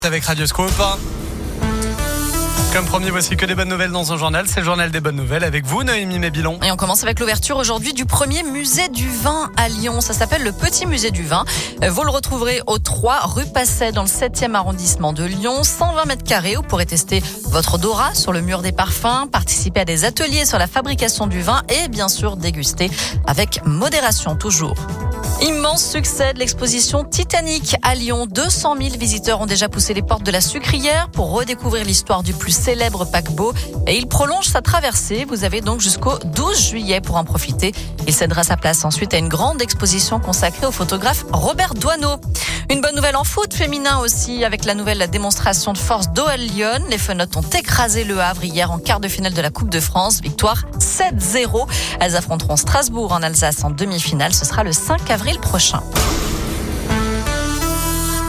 Avec Radioscope. Comme promis, voici que des bonnes nouvelles dans un journal. C'est le journal des bonnes nouvelles avec vous, Noémie Mébilon. Et on commence avec l'ouverture aujourd'hui du premier musée du vin à Lyon. Ça s'appelle le Petit Musée du Vin. Vous le retrouverez au 3 rue Passet dans le 7e arrondissement de Lyon. 120 mètres carrés. Vous pourrez tester votre odorat sur le mur des parfums, participer à des ateliers sur la fabrication du vin et bien sûr déguster avec modération toujours. Immense succès de l'exposition Titanic à Lyon. 200 000 visiteurs ont déjà poussé les portes de la Sucrière pour redécouvrir l'histoire du plus célèbre paquebot. Et il prolonge sa traversée. Vous avez donc jusqu'au 12 juillet pour en profiter. Il cédera sa place ensuite à une grande exposition consacrée au photographe Robert Doisneau. Une bonne nouvelle en foot féminin aussi avec la nouvelle démonstration de force d'OL Lyon. Les Fenotes ont écrasé Le Havre hier en quart de finale de la Coupe de France. Victoire 7-0. Elles affronteront Strasbourg en Alsace en demi-finale. Ce sera le 5 avril prochain.